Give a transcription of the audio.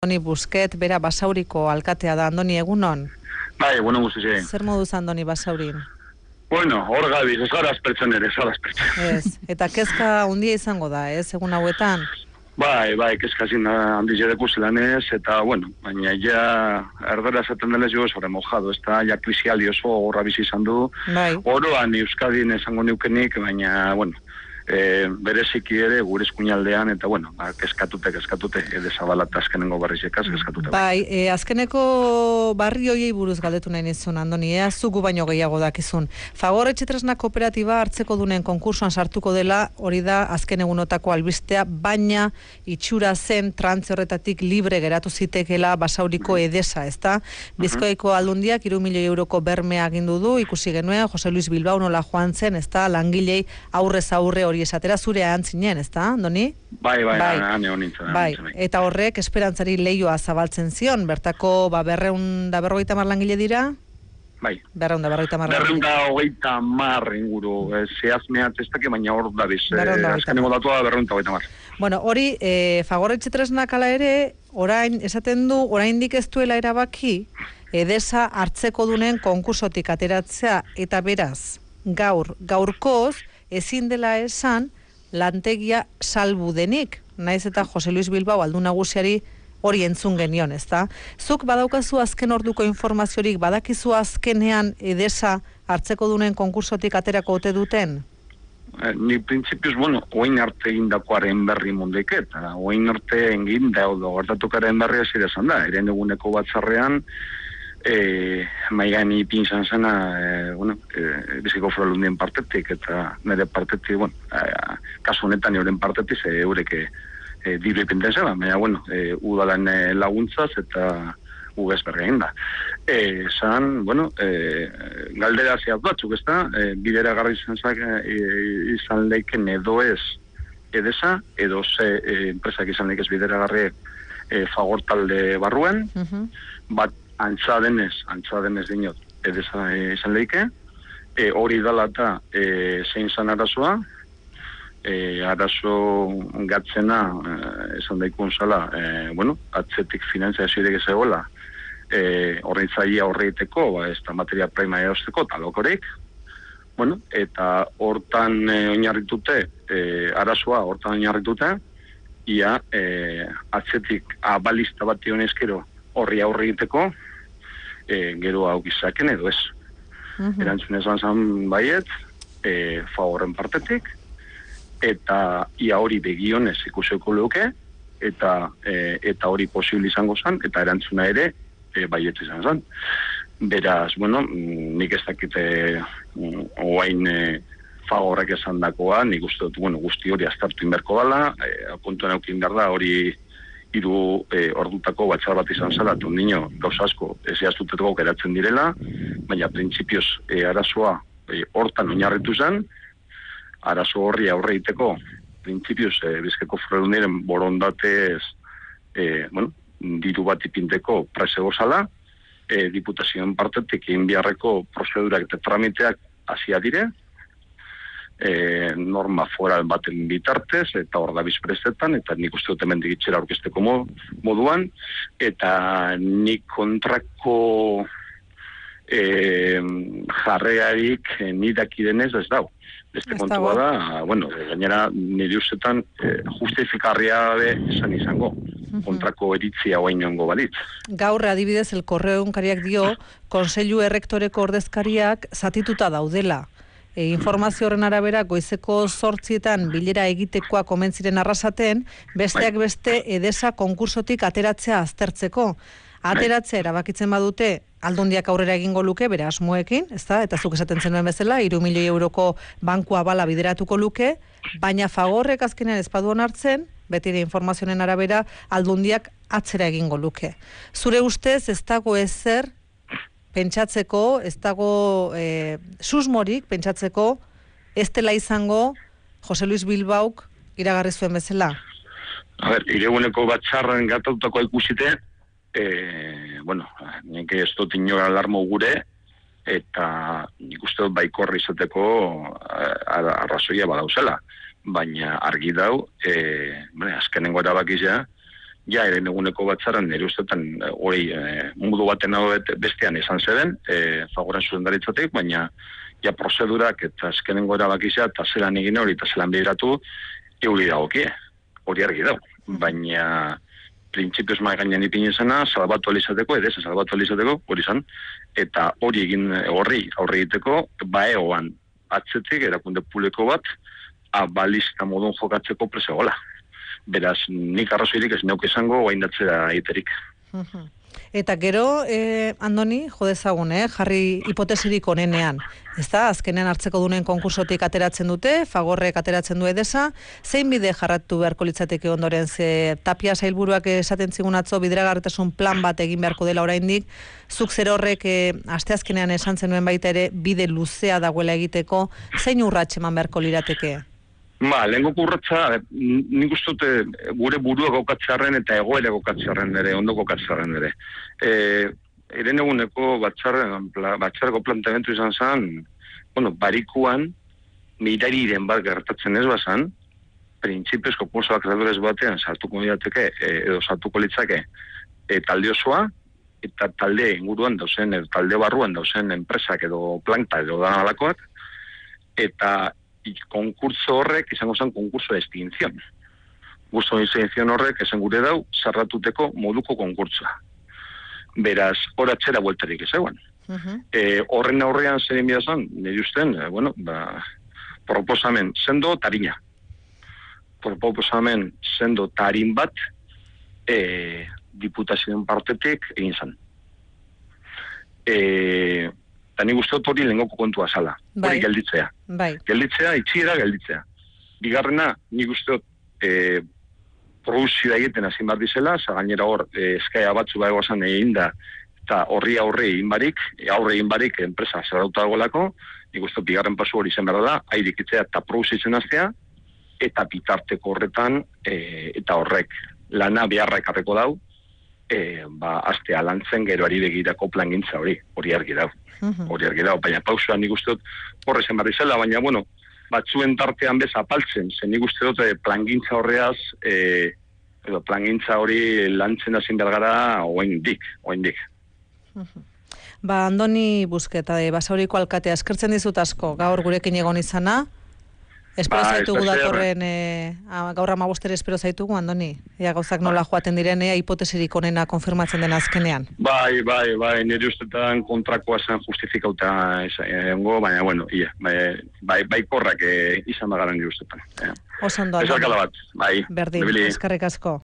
Andoni Busquet, bera Basauriko alkatea da. Andoni, egunon? Bai, egunon guztize. Zer moduz Andoni Basaurin? Bueno, hor gabiz, ez gara aspertzen ere, ez gara aspertzen. Ez, eta kezka hundia izango da, ez, egun hauetan? Bai, kezkazin handiz edeku zelanez, eta, bueno, baina ja, erdera esaten denez jo sobre mojado, ez da, ja krisialdi oso horra bizi izan du. Bai. Oroan Euskadin esango neukenik, baina, bueno, bereziki ere gure eskuinaldean, eta bueno, kezkatute, Edesa azkenengo barrizekaz, kezkatute. Bai, azkeneko barri hoiei buruz galdetu nahi nizun, Andoni, zugu baino gehiago dakizun. Fagor Etxetresna kooperatiba hartzeko dunen konkursoan sartuko dela, hori da azken egunotako albistea, baina itxura zen trantze horretatik libre geratu zitekela Basauriko Edesa, ezta? Bizkaiko Aldundiak 3 milioi euroko bermea agindu du, ikusi genuen, Jose Luis Bilbao nola joan zen, ezta? Langilei aurrez aurre hori esatera zure antzinen, ezta, Andoni? Bai, neonintzen. Bai, eta horrek esperantzari leioa zabaltzen zion, bertako 250 langile dira? Bai. 250 inguru, zehazmeat ez dake, baina hor da biz, azkenengo datua 250. Bueno, hori, Fagor Etxetresnak ala ere, orain, esaten du, oraindik ez duela erabaki, Edesa hartzeko dunen konkursotik ateratzea, eta beraz, gaurkoz, ezin dela esan lantegia salbu denik, naiz eta Jose Luis Bilbao aldun nagusiari hori entzun genion, ezta? Zuk badaukazu azken orduko informaziorik, badakizu azkenean Edesa hartzeko dunen konkursotik aterako ote duten? Ni printzipioz, bueno, oin arte egindakoaren berri mundeket, oin arte egin daudo, gertatukaren berri hasi desan da, eren eguneko batzarrean, maigan ipinzan zena, Bizkaiko Foru Aldundien partetik, eta nire partetik, kasu honetan euren partetik, eurek diru ipinten zela, baina, udalan laguntzaz, eta ugez berri egin da. Galdera zehat batzuk, ez da, bidera garri izan leiken edo ez Edesa, edo ze enpresak izan leikez bidera garri Fagor talde barruen, bat antza denez dinot, Edesa izan leike, hori dala eta zein zan arazoa, arazo gatzena, esan daikun zala, atzetik finanziazioidek ez egola, horreitzaia horreiteko, ez da materia prima erosteko, talokorik, eta hortan oinarritute, arazoa hortan oinarritute, ia atzetik abalista bat ionezkero horri aurreiteko, gero hau gizaken edo ez. Erantzun esan zan baiet, Fagorren partetik, eta ia hori begionez ikuseko leuke, eta hori posible izango zan, eta erantzuna ere baiet izan zan. Beraz, nik ez dakite oain Fagorrek esan dakoa, nik uste dut, guzti hori aztertu inberko dala, kontuan eukin behar da, hori 3 ordutako batzar bat izan zela, tundino, gauza asko, ez jaztuteteko geratzen direla, baina printzipioz arazoa hortan oinarritu zen, arazo horri aurreiteko, printzipioz Bizkaiko Foru Aldundiaren borondatez, diru bat ipinteko presego zala, diputazioen partetik egin beharreko prozedurak eta tramiteak hasia dire, norma foral baten bitartez, eta hor da bizprestetan, eta nik uste dut hemen digitxera aurkezteko moduan, eta nik kontrako jarrearik nidakidenez ez dau. Beste kontua da, gainera nire ustetan justifikarria esan izango, kontrako eritzia oain joango balitz. Gaur, adibidez, El Correo egunkariak dio, Kontseilu Errektoreko ordezkariak zatituta daudela. Informazio horren arabera, goizeko 8:00 bilera egitekoa komentziren arrasaten, besteak beste Edesa konkursotik ateratzea aztertzeko. Ateratzea erabakitzen badute, Aldundiak aurrera egingo luke, bere asmoekin, ezta? Eta zuk esaten zenuen bezala, 3 milioi euroko bankua bala bideratuko luke, baina Fagorrek azkenean ez badu onartzen, beti informazioen arabera, Aldundiak atzera egingo luke. Zure ustez, ez dago ezer pentsatzeko, ez dago susmorik pentsatzeko, ez dela izango Jose Luis Bilbauk iragarri zuen bezala? Ireguneko batzarren gatautako ikusite, nik ez dut inora alarmo gure, eta nik uste dut baikorri izateko arrazoia badauzela. Baina argi dau, azkenengo erabakizea, ja eren eguneko batzarren nire ustetan hori modu baten hau bestean izan zeden, Fagoren zuzendaritzatik, baina ja prozedurak eta azkenengo erabakizia eta zelan egin hori eta zelan behiratu euri dagokie, hori argi dago. Baina printzipioz mai gainean ipin izena, salbatu alizateko, edesa salbatu alizateko, hori izan, eta hori egin horri aurre egiteko, baegoan atzetik erakunde publiko bat, balista modun jokatzeko presegola. Beraz, nik arrazoirik ez neuk izango guaindatzea egiterik. Eta gero, Andoni, jodezagun, jarri hipotesirik onenean. Ez da, azkenean hartzeko dunen konkursotik ateratzen dute, Fagorrek ateratzen du edesa, zein bide jarratu beharko litzateke ondoren, ze Tapia sailburuak esaten zigun atzo bideragarritasun plan bat egin beharko dela oraindik, zuk zer horrek asteazkenean esan zenuen baita ere bide luzea dagoela egiteko, zein urrats eman beharko lirateke? Lehenko urratsa, nik uste dute gure burua gaukatzearen eta egoera gaukatzearen ere, ondo gaukatzearen ere. Eren eguneko batzarreko planteamentu izan zen, barikuan, mirariren bat gertatzen ez bazan, printzipioz konkurso akreadores batean sartuko litzake, edo sartuko litzake talde osoa, eta talde inguruan dauzen, talde barruan dauzen enpresak edo planta edo dan alakoak, eta konkurso horrek izango zen konkurso de extinción. Konkurso de extinción horrek esan gure dau, zarratuteko moduko konkursoa. Beraz, hor atxera bueltarik ezeguan. Horren aurrean zer inbida zen, nire usten, proposamen sendo tarina. Proposamen sendo tarin bat diputazioen partetik egin zen. Eta nik uste hori lehengoko kontua zala. Hori gelditzea. Gelditzea, itxiera gelditzea. Bigarrena, nik uste produzioa egiten hasi bat dizela, gainera hor, eskaia batzu egoazan egin da, eta horri aurre egin barik enpresa zerrauta dagoelako, nik uste bigarren pasu hori zen behar da, airikitzea eta produzitzen aztea, eta bitarteko horretan, eta horrek lana beharra ekarreko dau, aztea lantzen geroari begirako plangintza hori argi dau. Baina pausua nik uste dut horre zen barri zela, baina batzuen tartean bez apaltzen, zen nik uste dut plangintza horreaz, edo plangintza hori lantzen hazin bergara oaindik. Andoni Busqueta, Basauriko alkatea, eskertzen dizut asko, gaur gurekin egon izana. Espero zaitugu datorren, gaur 15 espero zaitugu, Andoni. Ea gauzak nola joaten diren, hipotesirik onena konfirmatzen den azkenean. Bai, nire ustetan kontrakoa zen justifikauta egongo, baina, bai korrak izan bagaren nire ustetan. Oso ondo, Andoni. Ez alkala bat, bai. Berdin, eskerrik asko.